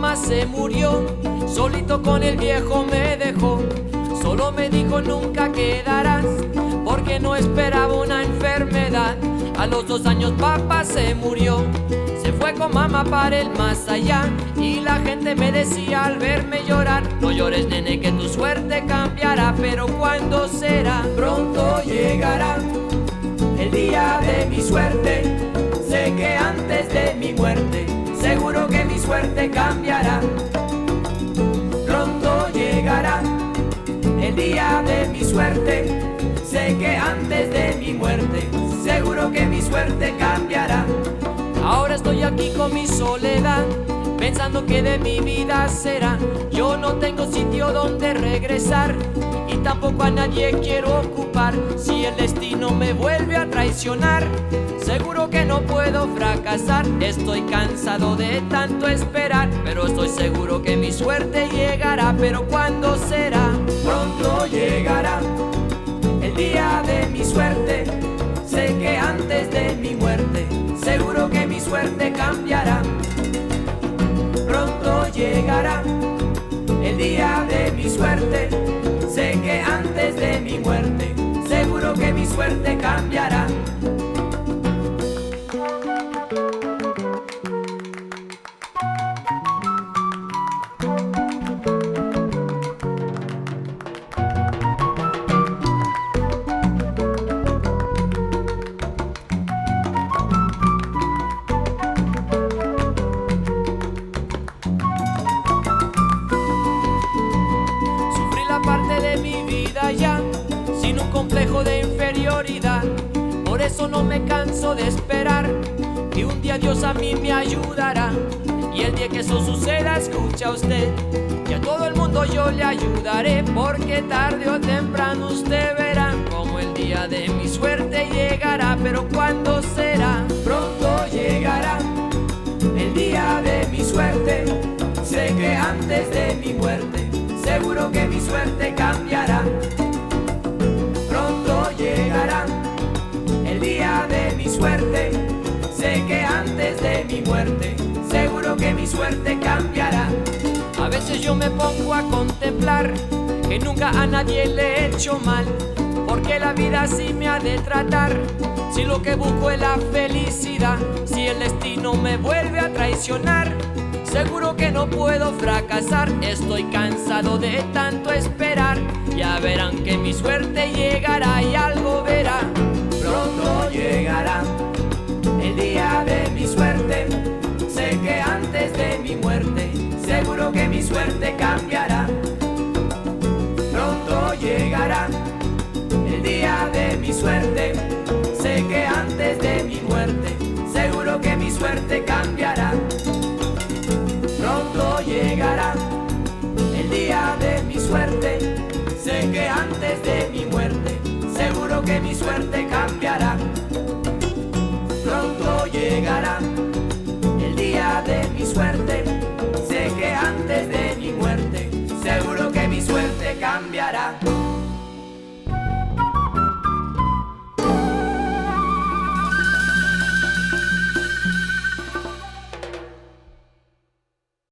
mamá se murió, solito con el viejo me dejó. Solo me dijo nunca quedarás, porque no esperaba una enfermedad. A los 2 años papá se murió, se fue con mamá para el más allá. Y la gente me decía al verme llorar: no llores, nene, que tu suerte cambiará. Pero ¿cuándo será? Pronto llegará el día de mi suerte. Sé que antes de mi muerte, seguro que mi suerte cambiará. Pronto llegará el día de mi suerte. Sé que antes de mi muerte, seguro que mi suerte cambiará. Ahora estoy aquí con mi soledad, pensando que de mi vida será. Yo no tengo sitio donde regresar y tampoco a nadie quiero ocupar. Si el destino me vuelve a traicionar, seguro que no puedo fracasar. Estoy cansado de tanto esperar, pero estoy seguro que mi suerte llegará. Pero ¿cuándo será? Pronto llegará el día de mi suerte. Sé que antes de mi muerte, seguro que mi suerte cambiará. Pronto llegará el día de mi suerte. Sé que antes de mi muerte, seguro que mi suerte cambiará. Parte de mi vida ya, sin un complejo de inferioridad. Por eso no me canso de esperar que un día Dios a mí me ayudará. Y el día que eso suceda, escucha usted, que a todo el mundo yo le ayudaré. Porque tarde o temprano usted verá como el día de mi suerte llegará. Pero ¿cuándo será? Pronto llegará el día de mi suerte. Sé que antes de mi muerte, seguro que mi suerte cambiará. Pronto llegará el día de mi suerte. Sé que antes de mi muerte, seguro que mi suerte cambiará. A veces yo me pongo a contemplar que nunca a nadie le he hecho mal, porque la vida así me ha de tratar. Si lo que busco es la felicidad, si el destino me vuelve a traicionar, seguro que no puedo fracasar. Estoy cansado de tanto esperar. Ya verán que mi suerte llegará y algo verá. Pronto llegará el día de mi suerte. Sé que antes de mi muerte, seguro que mi suerte cambiará. Pronto llegará el día de mi suerte. Sé que antes de mi muerte, seguro que mi suerte cambiará. Pronto llegará el día de mi suerte. Sé que antes de mi muerte, seguro que mi suerte cambiará. Pronto llegará el día de mi suerte. Sé que antes de mi muerte, seguro que mi suerte cambiará.